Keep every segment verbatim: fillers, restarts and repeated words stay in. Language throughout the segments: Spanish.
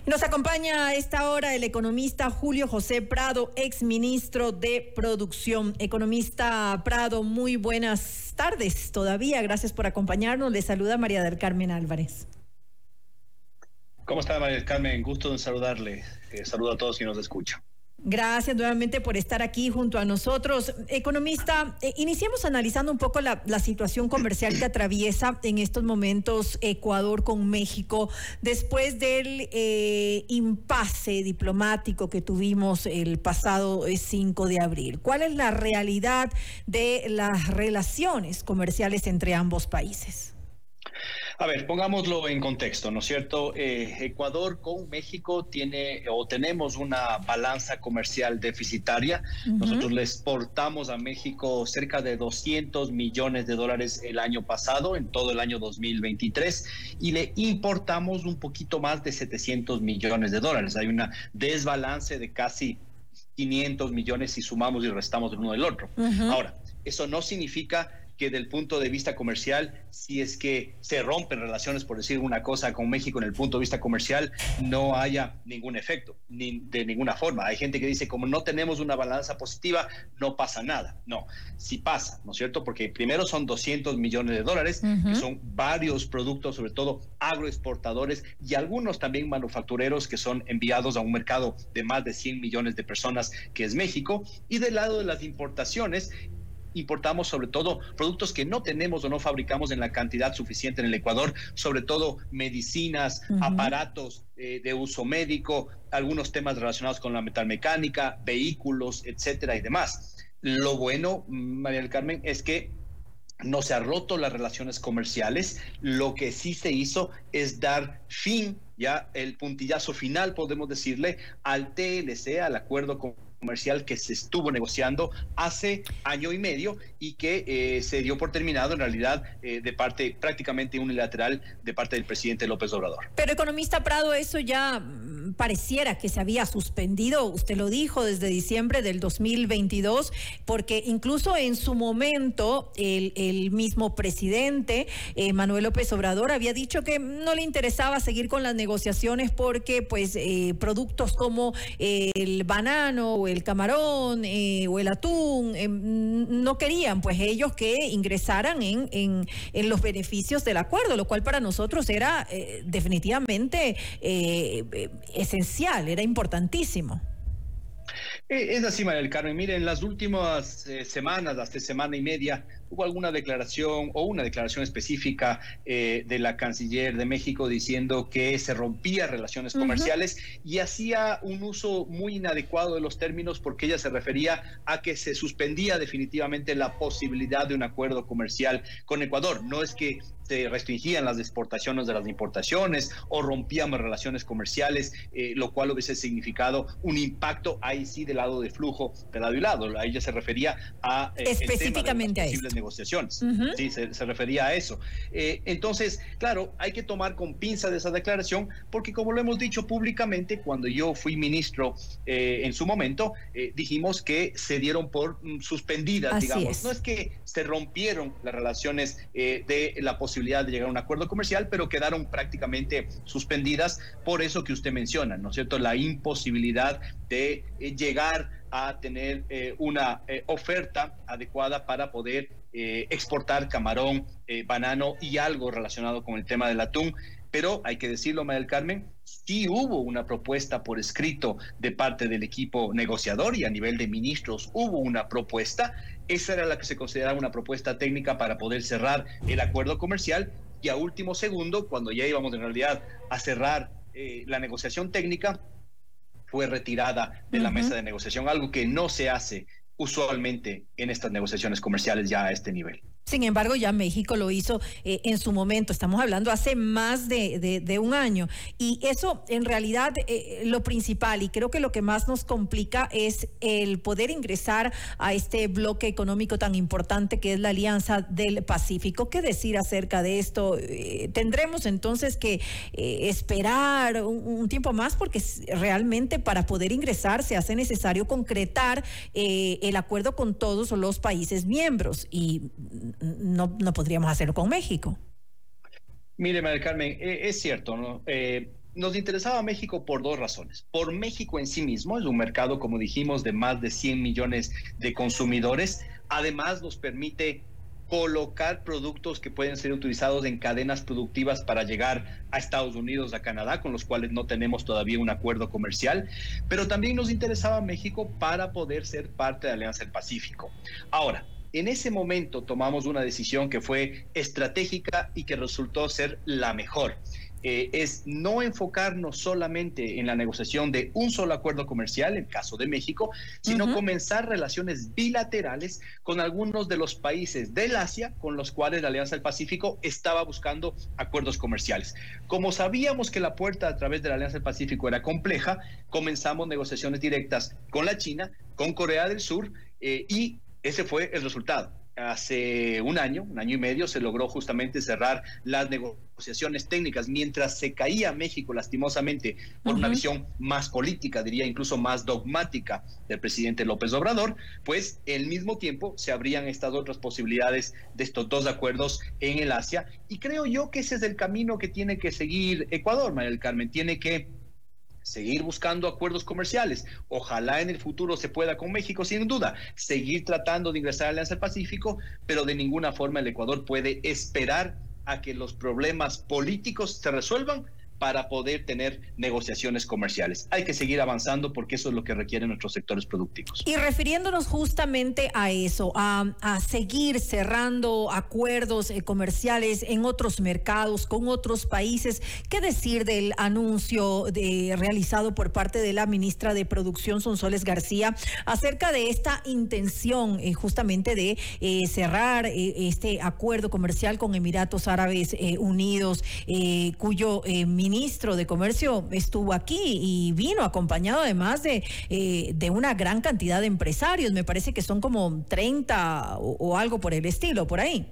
Nos acompaña a esta hora el economista Julio José Prado, exministro de Producción. Economista Prado, muy buenas tardes todavía. Gracias por acompañarnos. Le saluda María del Carmen Álvarez. ¿Cómo está, María del Carmen? Gusto en saludarle. Eh, saludo a todos quienes nos escuchan. Gracias nuevamente por estar aquí junto a nosotros. Economista, eh, iniciemos analizando un poco la, la situación comercial que atraviesa en estos momentos Ecuador con México después del eh, impasse diplomático que tuvimos el pasado cinco de abril. ¿Cuál es la realidad de las relaciones comerciales entre ambos países? A ver, pongámoslo en contexto, ¿no es cierto? Eh, Ecuador con México tiene o tenemos una balanza comercial deficitaria. Uh-huh. Nosotros le exportamos a México cerca de doscientos millones de dólares el año pasado, en todo el año dos mil veintitrés, y le importamos un poquito más de setecientos millones de dólares. Hay una desbalance de casi quinientos millones si sumamos y restamos el uno del otro. Uh-huh. Ahora, eso no significa que del punto de vista comercial, si es que se rompen relaciones, por decir una cosa, con México en el punto de vista comercial, no haya ningún efecto, ni de ninguna forma. Hay gente que dice, como no tenemos una balanza positiva, no pasa nada. No, sí pasa, ¿no es cierto? Porque primero son doscientos millones de dólares, uh-huh. que son varios productos, sobre todo agroexportadores y algunos también manufactureros que son enviados a un mercado de más de cien millones de personas, que es México. Y del lado de las importaciones, importamos sobre todo productos que no tenemos o no fabricamos en la cantidad suficiente en el Ecuador, sobre todo medicinas, uh-huh. aparatos eh, de uso médico, algunos temas relacionados con la metalmecánica, vehículos, etcétera y demás. Lo bueno, María del Carmen, es que no se han roto las relaciones comerciales. Lo que sí se hizo es dar fin, ya el puntillazo final, podemos decirle, al T L C, al acuerdo con comercial que se estuvo negociando hace año y medio y que eh, se dio por terminado en realidad eh, de parte prácticamente unilateral de parte del presidente López Obrador. Pero economista Prado, eso ya mm, pareciera que se había suspendido, usted lo dijo, desde diciembre del dos mil veintidós, porque incluso en su momento el, el mismo presidente eh, Manuel López Obrador había dicho que no le interesaba seguir con las negociaciones porque pues eh, productos como eh, el banano o el camarón eh, o el atún, eh, no querían pues ellos que ingresaran en, en, en los beneficios del acuerdo, lo cual para nosotros era eh, definitivamente eh, eh, esencial, era importantísimo. Es así, María del Carmen. Mire, en las últimas eh, semanas, hasta semana y media, hubo alguna declaración o una declaración específica eh, de la canciller de México diciendo que se rompía relaciones comerciales uh-huh. y hacía un uso muy inadecuado de los términos porque ella se refería a que se suspendía definitivamente la posibilidad de un acuerdo comercial con Ecuador. No es que se restringían las exportaciones de las importaciones o rompíamos relaciones comerciales, eh, lo cual hubiese significado un impacto ahí sí del lado de flujo de lado y lado. A ella se refería a eh, específicamente el tema de las a posibles eso. negociaciones. Uh-huh. Sí, se, se refería a eso. Eh, entonces, claro, hay que tomar con pinzas de esa declaración porque, como lo hemos dicho públicamente, cuando yo fui ministro eh, en su momento, eh, dijimos que se dieron por mm, suspendidas, Así digamos. es. No es que se rompieron las relaciones eh, de la posibilidad de llegar a un acuerdo comercial, pero quedaron prácticamente suspendidas por eso que usted menciona, ¿no es cierto? La imposibilidad de eh, llegar a tener eh, una eh, oferta adecuada para poder eh, exportar camarón, eh, banano y algo relacionado con el tema del atún. Pero hay que decirlo, María del Carmen, sí hubo una propuesta por escrito de parte del equipo negociador y a nivel de ministros hubo una propuesta. Esa era la que se consideraba una propuesta técnica para poder cerrar el acuerdo comercial y a último segundo, cuando ya íbamos en realidad a cerrar eh, la negociación técnica, fue retirada de la uh-huh. mesa de negociación, algo que no se hace usualmente en estas negociaciones comerciales ya a este nivel. Sin embargo, ya México lo hizo eh, en su momento, estamos hablando hace más de, de, de un año, y eso en realidad eh, lo principal, y creo que lo que más nos complica es el poder ingresar a este bloque económico tan importante que es la Alianza del Pacífico. ¿Qué decir acerca de esto? Eh, ¿Tendremos entonces que eh, esperar un, un tiempo más? Porque realmente para poder ingresar se hace necesario concretar eh, el acuerdo con todos los países miembros, y No, no podríamos hacerlo con México. Mire, María Carmen, eh, es cierto, ¿no? Eh, Nos interesaba México por dos razones. Por México en sí mismo, es un mercado, como dijimos, de más de cien millones de consumidores. Además, nos permite colocar productos que pueden ser utilizados en cadenas productivas para llegar a Estados Unidos, a Canadá, con los cuales no tenemos todavía un acuerdo comercial, pero también nos interesaba México para poder ser parte de la Alianza del Pacífico. Ahora, en ese momento tomamos una decisión que fue estratégica y que resultó ser la mejor. Eh, es no enfocarnos solamente en la negociación de un solo acuerdo comercial, en el caso de México, sino uh-huh. comenzar relaciones bilaterales con algunos de los países del Asia con los cuales la Alianza del Pacífico estaba buscando acuerdos comerciales. Como sabíamos que la puerta a través de la Alianza del Pacífico era compleja, comenzamos negociaciones directas con la China, con Corea del Sur, eh, y ese fue el resultado. Hace un año, un año y medio, se logró justamente cerrar las negociaciones técnicas mientras se caía México lastimosamente por uh-huh. una visión más política, diría incluso más dogmática del presidente López Obrador, pues al mismo tiempo se abrían estas otras posibilidades de estos dos acuerdos en el Asia, y creo yo que ese es el camino que tiene que seguir Ecuador, María del Carmen. Tiene que seguir buscando acuerdos comerciales. Ojalá en el futuro se pueda con México, sin duda. Seguir tratando de ingresar a la Alianza del Pacífico, pero de ninguna forma el Ecuador puede esperar a que los problemas políticos se resuelvan para poder tener negociaciones comerciales. Hay que seguir avanzando porque eso es lo que requieren nuestros sectores productivos. Y refiriéndonos justamente a eso, a, a seguir cerrando acuerdos eh, comerciales en otros mercados, con otros países, ¿qué decir del anuncio de, realizado por parte de la ministra de Producción, Sonsoles García, acerca de esta intención eh, justamente de eh, cerrar eh, este acuerdo comercial con Emiratos Árabes eh, Unidos, eh, cuyo eh, ministro ministro de Comercio estuvo aquí y vino acompañado además de, eh, de una gran cantidad de empresarios? Me parece que son como treinta o, o algo por el estilo, por ahí.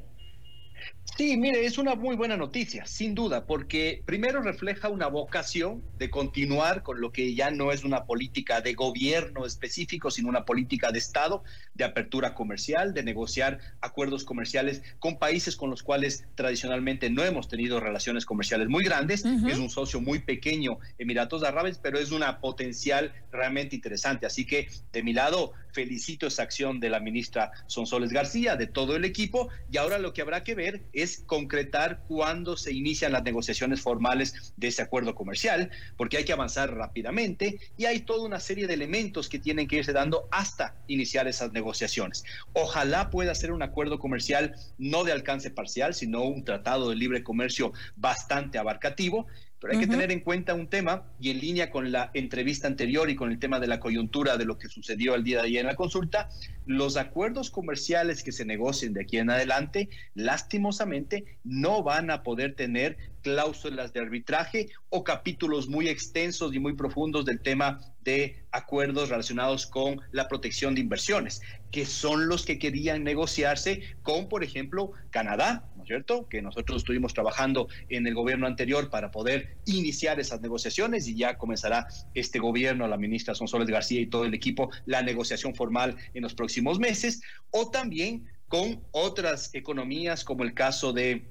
Sí, mire, es una muy buena noticia, sin duda, porque primero refleja una vocación de continuar con lo que ya no es una política de gobierno específico, sino una política de Estado, de apertura comercial, de negociar acuerdos comerciales con países con los cuales tradicionalmente no hemos tenido relaciones comerciales muy grandes. Uh-huh. Es un socio muy pequeño, Emiratos Árabes, pero es una potencial realmente interesante. Así que, de mi lado, felicito esa acción de la ministra Sonsoles García, de todo el equipo, y ahora lo que habrá que ver es concretar cuándo se inician las negociaciones formales de ese acuerdo comercial, porque hay que avanzar rápidamente y hay toda una serie de elementos que tienen que irse dando hasta iniciar esas negociaciones. Ojalá pueda ser un acuerdo comercial no de alcance parcial, sino un tratado de libre comercio bastante abarcativo. Pero hay uh-huh. que tener en cuenta un tema, y en línea con la entrevista anterior y con el tema de la coyuntura de lo que sucedió el día de ayer en la consulta, los acuerdos comerciales que se negocien de aquí en adelante, lastimosamente, no van a poder tener cláusulas de arbitraje o capítulos muy extensos y muy profundos del tema de acuerdos relacionados con la protección de inversiones, que son los que querían negociarse con, por ejemplo, Canadá, ¿no es cierto? Que nosotros estuvimos trabajando en el gobierno anterior para poder iniciar esas negociaciones, y ya comenzará este gobierno, la ministra Sonsoles García y todo el equipo, la negociación formal en los próximos meses, o también con otras economías como el caso de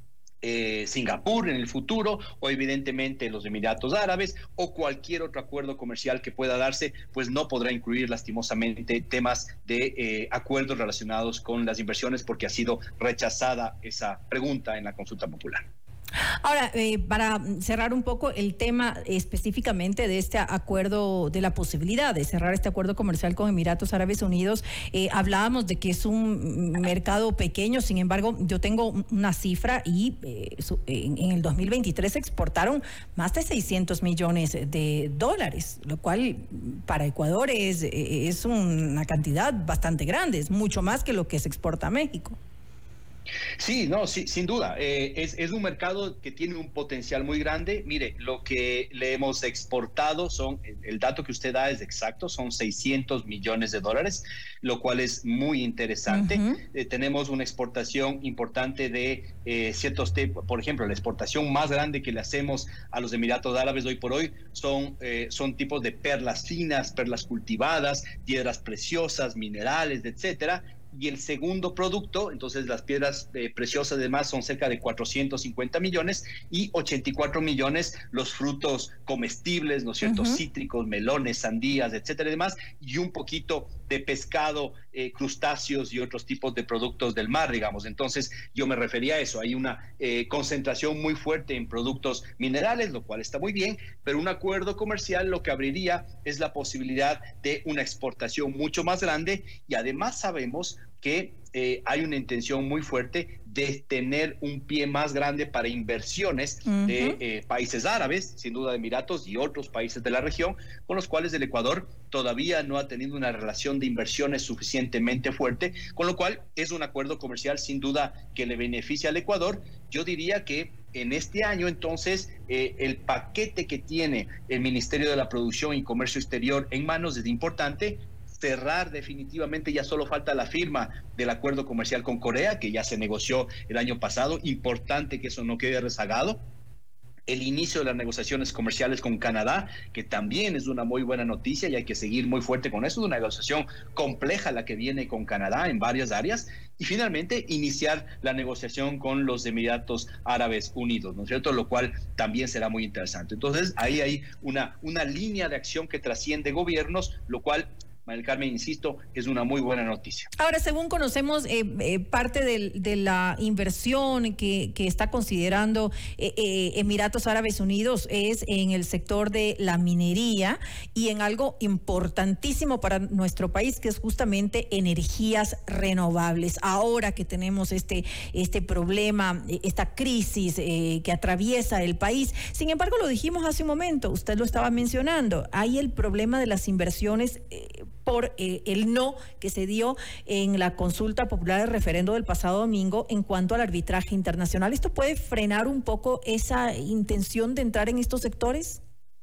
Eh, Singapur en el futuro, o evidentemente los Emiratos Árabes, o cualquier otro acuerdo comercial que pueda darse, pues no podrá incluir lastimosamente temas de eh, acuerdos relacionados con las inversiones, porque ha sido rechazada esa pregunta en la consulta popular. Ahora, eh, para cerrar un poco el tema específicamente de este acuerdo, de la posibilidad de cerrar este acuerdo comercial con Emiratos Árabes Unidos, eh, hablábamos de que es un mercado pequeño. Sin embargo, yo tengo una cifra y eh, su, en, en el dos mil veintitrés se exportaron más de seiscientos millones de dólares, lo cual para Ecuador es, es una cantidad bastante grande, es mucho más que lo que se exporta a México. Sí, no, sí, sin duda. Eh, es, es un mercado que tiene un potencial muy grande. Mire, lo que le hemos exportado son, el dato que usted da es exacto, son seiscientos millones de dólares, lo cual es muy interesante. Uh-huh. Eh, tenemos una exportación importante de eh, ciertos tipos. Por ejemplo, la exportación más grande que le hacemos a los Emiratos Árabes hoy por hoy son, eh, son tipos de perlas finas, perlas cultivadas, piedras preciosas, minerales, etcétera. y el segundo producto, entonces las piedras eh, preciosas además son cerca de cuatrocientos cincuenta millones y ochenta y cuatro millones los frutos comestibles, ¿no es cierto? Uh-huh. Cítricos, melones, sandías, etcétera y demás, y un poquito de pescado, eh, crustáceos y otros tipos de productos del mar, digamos. Entonces yo me refería a eso, hay una eh, concentración muy fuerte en productos minerales, lo cual está muy bien, pero un acuerdo comercial lo que abriría es la posibilidad de una exportación mucho más grande y además sabemos que eh, hay una intención muy fuerte de tener un pie más grande para inversiones uh-huh. de eh, países árabes, sin duda de Emiratos y otros países de la región, con los cuales el Ecuador todavía no ha tenido una relación de inversiones suficientemente fuerte, con lo cual es un acuerdo comercial sin duda que le beneficia al Ecuador. Yo diría que en este año, entonces, eh, el paquete que tiene el Ministerio de la Producción y Comercio Exterior en manos es importante. Cerrar definitivamente, ya solo falta la firma del acuerdo comercial con Corea, que ya se negoció el año pasado. Importante que eso no quede rezagado. El inicio de las negociaciones comerciales con Canadá, que también es una muy buena noticia y hay que seguir muy fuerte con eso. Es una negociación compleja la que viene con Canadá en varias áreas. Y finalmente iniciar la negociación con los Emiratos Árabes Unidos, ¿no es cierto? Lo cual también será muy interesante. Entonces ahí hay una, una línea de acción que trasciende gobiernos, lo cual, María del Carmen, insisto, es una muy buena noticia. Ahora, según conocemos, eh, eh, parte de, de la inversión que, que está considerando eh, eh, Emiratos Árabes Unidos es en el sector de la minería y en algo importantísimo para nuestro país, que es justamente energías renovables. Ahora que tenemos este, este problema, esta crisis eh, que atraviesa el país, sin embargo, lo dijimos hace un momento, usted lo estaba mencionando, hay el problema de las inversiones eh, por eh, el no que se dio en la consulta popular del referendo del pasado domingo en cuanto al arbitraje internacional. ¿Esto puede frenar un poco esa intención de entrar en estos sectores?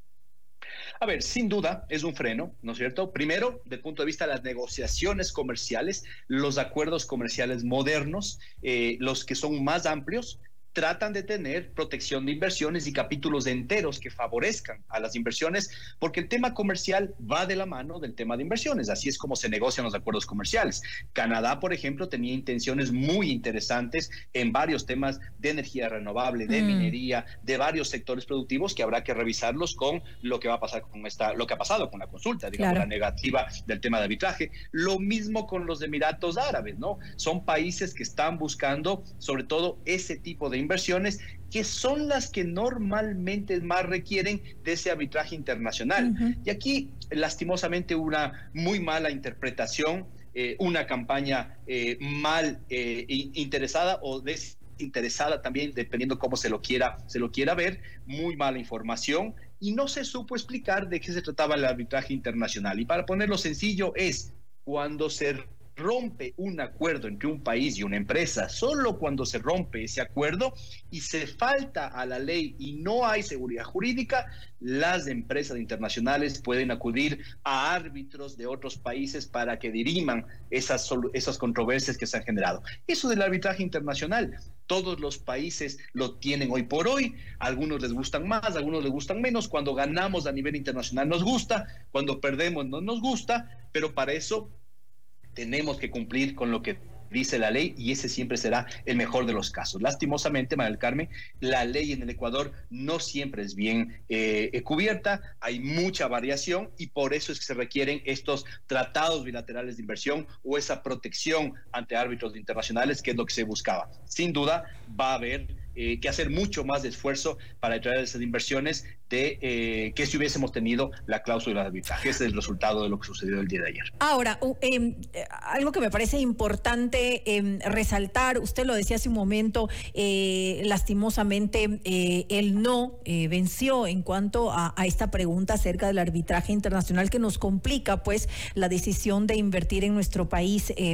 A ver, sin duda es un freno, ¿no es cierto? Primero, desde el punto de vista de las negociaciones comerciales, los acuerdos comerciales modernos, eh, los que son más amplios, tratan de tener protección de inversiones y capítulos enteros que favorezcan a las inversiones, porque el tema comercial va de la mano del tema de inversiones. Así es como se negocian los acuerdos comerciales. Canadá, por ejemplo, tenía intenciones muy interesantes en varios temas de energía renovable, de mm. minería, de varios sectores productivos que habrá que revisarlos con lo que va a pasar con esta, lo que ha pasado con la consulta, digamos, claro. la negativa del tema de arbitraje. Lo mismo con los Emiratos Árabes, ¿no? Son países que están buscando, sobre todo, ese tipo de inversiones que son las que normalmente más requieren de ese arbitraje internacional. Uh-huh. Y aquí, lastimosamente, una muy mala interpretación, eh, una campaña eh, mal eh, interesada o desinteresada también, dependiendo cómo se lo quiera, se lo quiera ver, muy mala información, y no se supo explicar de qué se trataba el arbitraje internacional. Y para ponerlo sencillo, es cuando se rompe un acuerdo entre un país y una empresa, solo cuando se rompe ese acuerdo y se falta a la ley y no hay seguridad jurídica, las empresas internacionales pueden acudir a árbitros de otros países para que diriman esas, esas controversias que se han generado. Eso del arbitraje internacional, todos los países lo tienen hoy por hoy, algunos les gustan más, algunos les gustan menos, cuando ganamos a nivel internacional nos gusta, cuando perdemos no nos gusta, pero para eso tenemos que cumplir con lo que dice la ley y ese siempre será el mejor de los casos. Lastimosamente, María del Carmen, la ley en el Ecuador no siempre es bien eh, cubierta, hay mucha variación y por eso es que se requieren estos tratados bilaterales de inversión o esa protección ante árbitros internacionales, que es lo que se buscaba. Sin duda va a haber Eh, que hacer mucho más de esfuerzo para atraer esas inversiones de eh, que si hubiésemos tenido la cláusula de arbitraje. Ese es el resultado de lo que sucedió el día de ayer. Ahora, uh, eh, algo que me parece importante eh, resaltar, usted lo decía hace un momento, eh, lastimosamente eh, el no eh, venció en cuanto a, a esta pregunta acerca del arbitraje internacional que nos complica pues la decisión de invertir en nuestro país eh,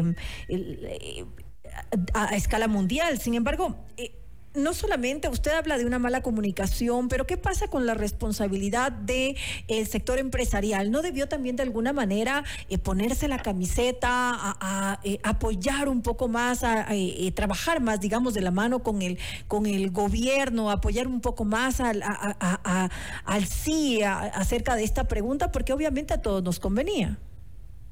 eh, a, a escala mundial. Sin embargo, eh, no solamente usted habla de una mala comunicación, pero ¿qué pasa con la responsabilidad del sector empresarial? ¿No debió también de alguna manera eh, ponerse la camiseta, a, a eh, apoyar un poco más, a, a eh, trabajar más, digamos, de la mano con el, con el gobierno, apoyar un poco más al, a, a, a, al sí a, acerca de esta pregunta? Porque obviamente a todos nos convenía.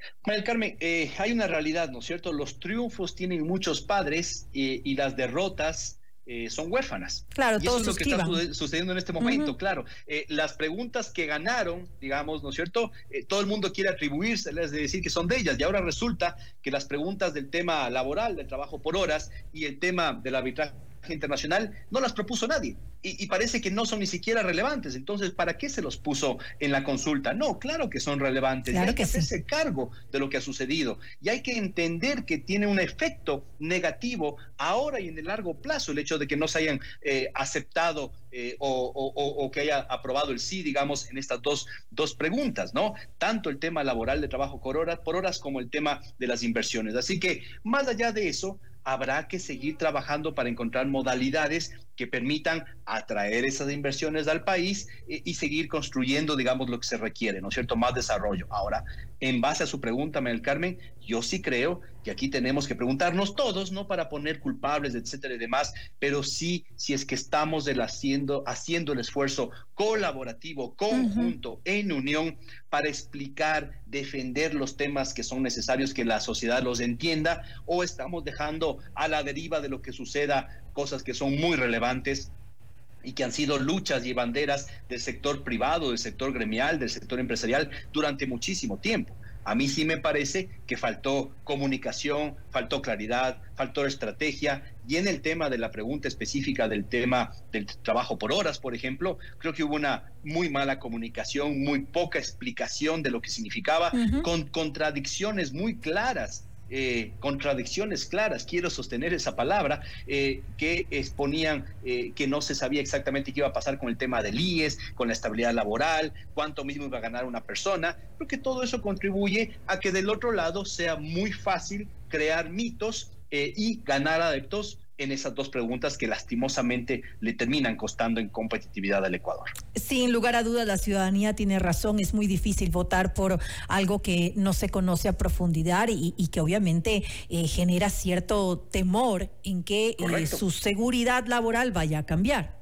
María del Carmen, eh, hay una realidad, ¿no es cierto? Los triunfos tienen muchos padres eh, y las derrotas eh, son huérfanas. Claro, Y eso todos es lo que está esquivan. su sucediendo en este momento, uh-huh. Claro. Eh, las preguntas que ganaron, digamos, ¿no es cierto? Eh, todo el mundo quiere atribuírselas, de decir que son de ellas, y ahora resulta que las preguntas del tema laboral, del trabajo por horas y el tema del arbitraje internacional no las propuso nadie y, y parece que no son ni siquiera relevantes. Entonces, ¿para qué se los puso en la consulta? No, claro que son relevantes, claro, y hay que, que hacerse sí. cargo de lo que ha sucedido y hay que entender que tiene un efecto negativo ahora y en el largo plazo el hecho de que no se hayan eh, aceptado eh, o, o, o que haya aprobado el sí, digamos, en estas dos, dos preguntas, ¿no? Tanto el tema laboral de trabajo por horas, por horas como el tema de las inversiones. Así que, más allá de eso, habrá que seguir trabajando para encontrar modalidades que permitan atraer esas inversiones al país y, y seguir construyendo, digamos, lo que se requiere, ¿no es cierto? Más desarrollo. Ahora, en base a su pregunta, María del Carmen, yo sí creo que aquí tenemos que preguntarnos todos, no para poner culpables, etcétera y demás, pero sí, si es que estamos el haciendo, haciendo el esfuerzo colaborativo, conjunto, uh-huh. en unión, para explicar, defender los temas que son necesarios, que la sociedad los entienda, o estamos dejando a la deriva de lo que suceda cosas que son muy relevantes y que han sido luchas y banderas del sector privado, del sector gremial, del sector empresarial durante muchísimo tiempo. A mí sí me parece que faltó comunicación, faltó claridad, faltó estrategia, y en el tema de la pregunta específica del tema del trabajo por horas, por ejemplo, creo que hubo una muy mala comunicación, muy poca explicación de lo que significaba, uh-huh. con contradicciones muy claras. Eh, contradicciones claras, quiero sostener esa palabra, eh, que exponían eh, que no se sabía exactamente qué iba a pasar con el tema del I E S, con la estabilidad laboral, cuánto mismo iba a ganar una persona. Creo que todo eso contribuye a que del otro lado sea muy fácil crear mitos eh, y ganar adeptos en esas dos preguntas que lastimosamente le terminan costando en competitividad al Ecuador. Sin lugar a dudas, la ciudadanía tiene razón, es muy difícil votar por algo que no se conoce a profundidad y, y que obviamente eh, genera cierto temor en que eh, su seguridad laboral vaya a cambiar.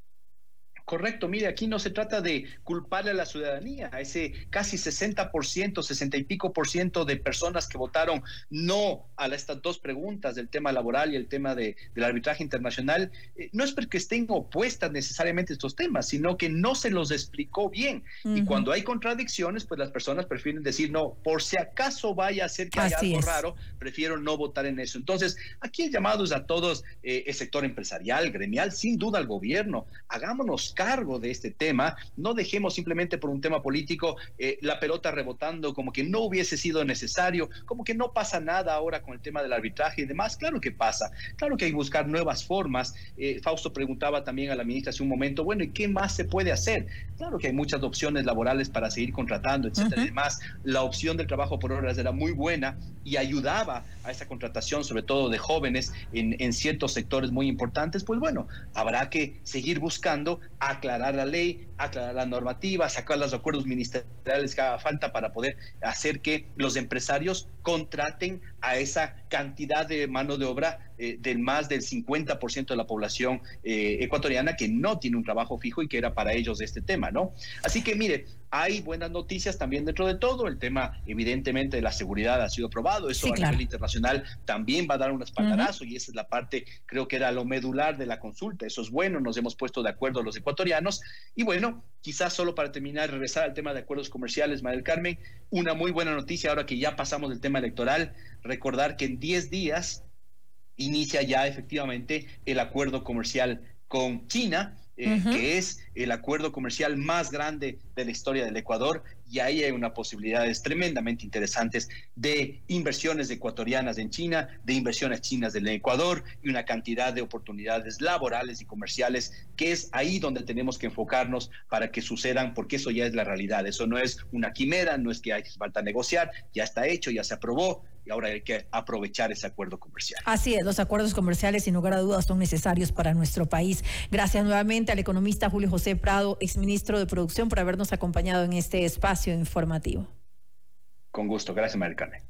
Correcto, mire, aquí no se trata de culparle a la ciudadanía, a ese casi sesenta por ciento, sesenta y pico por ciento de personas que votaron no a la, estas dos preguntas del tema laboral y el tema de, del arbitraje internacional, eh, no es porque estén opuestas necesariamente estos temas, sino que no se los explicó bien. Uh-huh. Y cuando hay contradicciones, pues las personas prefieren decir, no, por si acaso vaya a ser que haya Así algo es. raro, prefiero no votar en eso. Entonces, aquí el llamado es a todos, eh, el sector empresarial, gremial, sin duda al gobierno, hagámonos cargo de este tema, no dejemos simplemente por un tema político eh, la pelota rebotando como que no hubiese sido necesario, como que no pasa nada ahora con el tema del arbitraje y demás. Claro que pasa, claro que hay que buscar nuevas formas. Eh, Fausto preguntaba también a la ministra hace un momento, bueno, ¿y qué más se puede hacer? Claro que hay muchas opciones laborales para seguir contratando, etcétera, uh-huh. y demás. La opción del trabajo por horas era muy buena y ayudaba a esa contratación, sobre todo de jóvenes en, en ciertos sectores muy importantes. Pues bueno, habrá que seguir buscando aclarar la ley, aclarar la normativa, sacar los acuerdos ministeriales que haga falta para poder hacer que los empresarios contraten a esa cantidad de mano de obra eh, del más del cincuenta por ciento de la población eh, ecuatoriana que no tiene un trabajo fijo y que era para ellos este tema, ¿no? Así que mire, hay buenas noticias también dentro de todo. El tema, evidentemente, de la seguridad ha sido aprobado. Eso sí, a claro. nivel internacional también va a dar un espaldarazo, uh-huh. y esa es la parte, creo que era lo medular de la consulta. Eso es bueno, nos hemos puesto de acuerdo los ecuatorianos. Y bueno, quizás solo para terminar, regresar al tema de acuerdos comerciales, María del Carmen, una muy buena noticia ahora que ya pasamos del tema electoral, recordar que en diez días inicia ya efectivamente el acuerdo comercial con China, eh, uh-huh. que es el acuerdo comercial más grande de la historia del Ecuador, y ahí hay unas posibilidades tremendamente interesantes de inversiones ecuatorianas en China, de inversiones chinas en el Ecuador y una cantidad de oportunidades laborales y comerciales, que es ahí donde tenemos que enfocarnos para que sucedan, porque eso ya es la realidad. Eso no es una quimera, no es que hay falta negociar, ya está hecho, ya se aprobó, y ahora hay que aprovechar ese acuerdo comercial. Así es, los acuerdos comerciales sin lugar a dudas son necesarios para nuestro país. Gracias nuevamente al economista Julio José Prado, exministro de Producción, por habernos acompañado en este espacio informativo. Con gusto, gracias, María del Carmen.